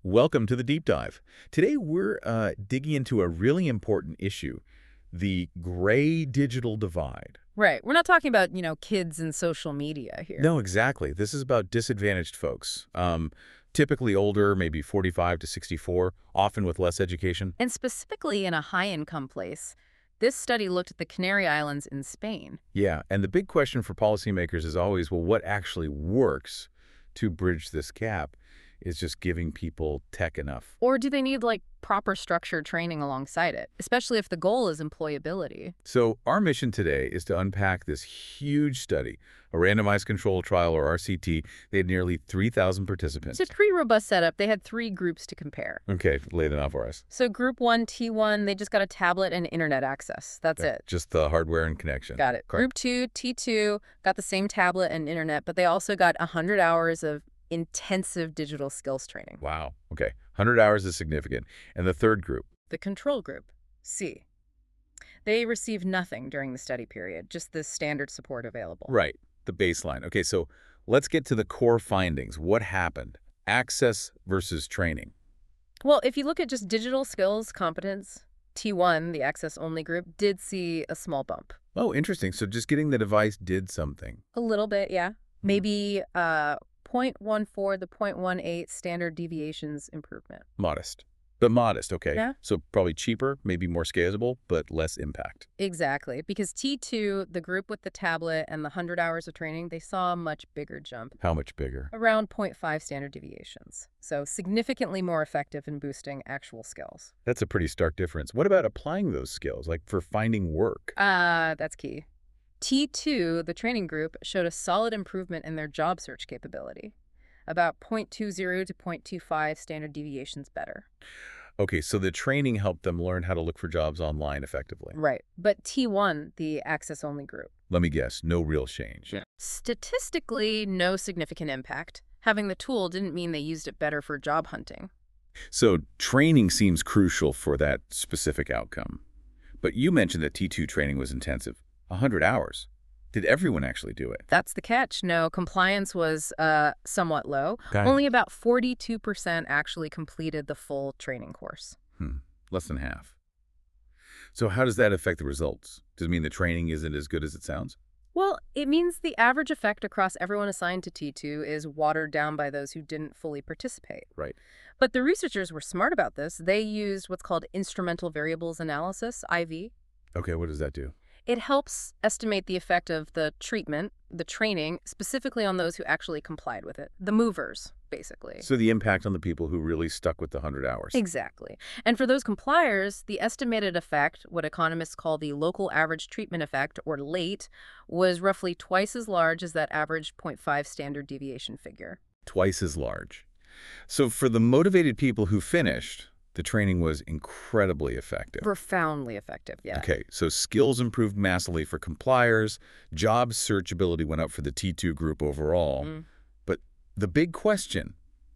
Welcome to the deep dive. Today we're digging into a really important issue, the gray digital divide. Right. We're not talking about, kids and social media here. No, exactly. This is about disadvantaged folks, typically older, maybe 45 to 64, often with less education. And specifically in a high-income place, this study looked at the Canary Islands in Spain. Yeah, and the big question for policymakers is always, well, what actually works to bridge this gap? Is just giving people tech enough? Or do they need, proper structured training alongside it, especially if the goal is employability? So our mission today is to unpack this huge study, a randomized control trial, or RCT. They had nearly 3,000 participants. It's a pretty robust setup. They had 3 groups to compare. Okay, lay them out for us. So Group 1, T1, they just got a tablet and internet access. That's it. Just the hardware and connection. Got it. Correct. Group 2, T2, got the same tablet and internet, but they also got 100 hours of intensive digital skills training. Wow. Okay. 100 hours is significant. And the third group? The control group, C. They received nothing during the study period, just the standard support available. Right. The baseline. Okay, so let's get to the core findings. What happened? Access versus training. Well, if you look at just digital skills competence, T1, the access-only group, did see a small bump. Oh, interesting. So just getting the device did something. A little bit, yeah. Maybe 0.14 to 0.18 standard deviations improvement. Modest. But modest, okay. Yeah. So probably cheaper, maybe more scalable, but less impact. Exactly, because T2, the group with the tablet and the 100 hours of training, they saw a much bigger jump, How much bigger? around 0.5 standard deviations. So significantly more effective in boosting actual skills. That's a pretty stark difference. What about applying those skills, like for finding work? That's key. T2, the training group, showed a solid improvement in their job search capability, about 0.20 to 0.25 standard deviations better. Okay, so the training helped them learn how to look for jobs online effectively. Right. But T1, the access-only group, Let me guess, no real change. Yeah. Statistically, no significant impact. Having the tool didn't mean they used it better for job hunting. So training seems crucial for that specific outcome. But you mentioned that T2 training was intensive. 100 hours. Did everyone actually do it? That's the catch. No, compliance was somewhat low. Okay. Only about 42% actually completed the full training course. Less than half. So how does that affect the results? Does it mean the training isn't as good as it sounds? Well, it means the average effect across everyone assigned to T2 is watered down by those who didn't fully participate. Right. But the researchers were smart about this. They used what's called instrumental variables analysis, IV. Okay, what does that do? It helps estimate the effect of the treatment, the training, specifically on those who actually complied with it. The movers, basically. So the impact on the people who really stuck with the 100 hours. Exactly. And for those compliers, the estimated effect, what economists call the local average treatment effect, or LATE, was roughly twice as large as that average 0.5 standard deviation figure. Twice as large. So for the motivated people who finished, the training was incredibly effective. Profoundly effective, yeah. Okay, so skills improved massively for compliers, job searchability went up for the T2 group overall. But the big question,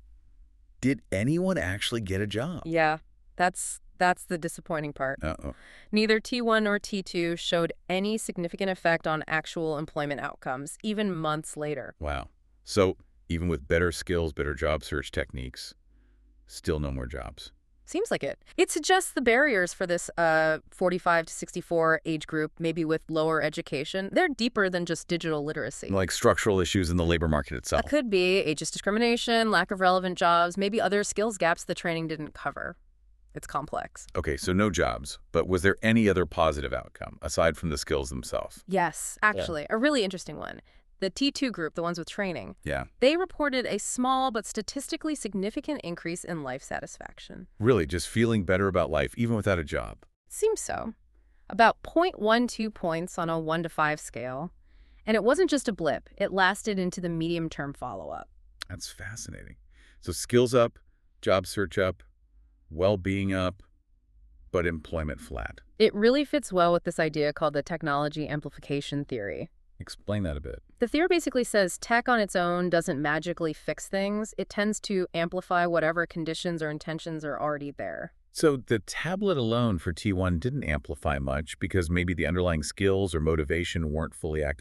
did anyone actually get a job? Yeah, that's the disappointing part. Uh-oh. Neither T1 nor T2 showed any significant effect on actual employment outcomes, even months later. Wow. So even with better skills, better job search techniques, still no more jobs. Seems like it. It suggests the barriers for this 45 to 64 age group, maybe with lower education, they're deeper than just digital literacy. Like structural issues in the labor market itself. That could be ageist discrimination, lack of relevant jobs, maybe other skills gaps the training didn't cover. It's complex. Okay, so no jobs. But was there any other positive outcome, aside from the skills themselves? Yes, actually, a really interesting one. The T2 group, the ones with training, Yeah. they reported a small but statistically significant increase in life satisfaction. Really, just feeling better about life, even without a job. Seems so. About 0.12 points on a 1 to 5 scale. And it wasn't just a blip. It lasted into the medium-term follow-up. That's fascinating. So skills up, job search up, well-being up, but employment flat. It really fits well with this idea called the technology amplification theory. Explain that a bit. The theory basically says tech on its own doesn't magically fix things. It tends to amplify whatever conditions or intentions are already there. So the tablet alone for T1 didn't amplify much because maybe the underlying skills or motivation weren't fully activated?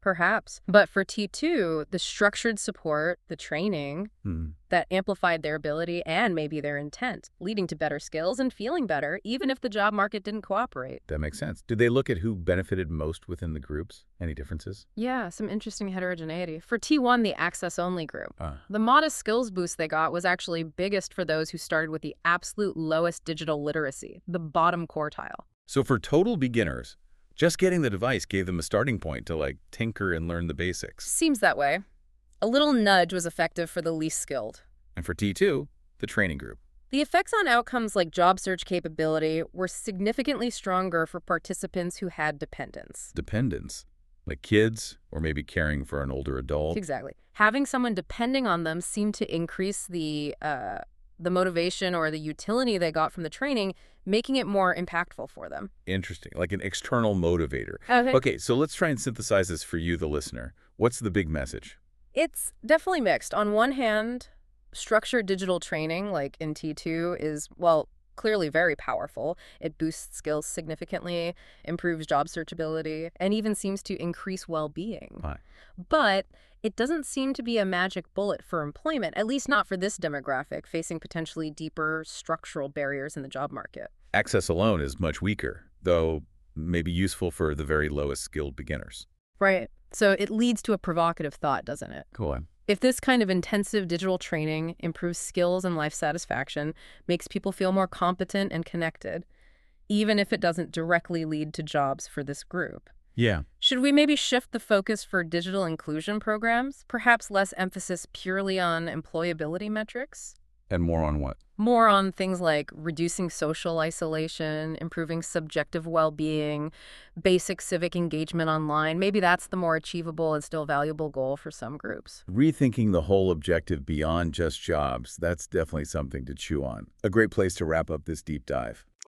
Perhaps. But for T2, the structured support, the training, that amplified their ability and maybe their intent, leading to better skills and feeling better, even if the job market didn't cooperate. That makes sense. Did they look at who benefited most within the groups? Any differences? Yeah, some interesting heterogeneity. For T1, the access-only group, the modest skills boost they got was actually biggest for those who started with the absolute lowest digital literacy, the bottom quartile. So for total beginners, just getting the device gave them a starting point to, like, tinker and learn the basics. Seems that way. A little nudge was effective for the least skilled. And for T2, the training group. The effects on outcomes like job search capability were significantly stronger for participants who had dependents. Dependents, like kids or maybe caring for an older adult. Exactly. Having someone depending on them seemed to increase the motivation or the utility they got from the training, making it more impactful for them. Interesting, like an external motivator. Okay. Okay, so let's try and synthesize this for you, the listener. What's the big message? It's definitely mixed. On one hand, structured digital training, like in T2, is, well, clearly very powerful. It boosts skills significantly, improves job searchability, and even seems to increase well-being. Fine. But it doesn't seem to be a magic bullet for employment, at least not for this demographic, facing potentially deeper structural barriers in the job market. Access alone is much weaker, though maybe useful for the very lowest skilled beginners. Right. So it leads to a provocative thought, doesn't it? Go on. If this kind of intensive digital training improves skills and life satisfaction, makes people feel more competent and connected, even if it doesn't directly lead to jobs for this group, Yeah. should we maybe shift the focus for digital inclusion programs? Perhaps less emphasis purely on employability metrics? And more on what? More on things like reducing social isolation, improving subjective well-being, basic civic engagement online. Maybe that's the more achievable and still valuable goal for some groups. Rethinking the whole objective beyond just jobs, that's definitely something to chew on. A great place to wrap up this deep dive.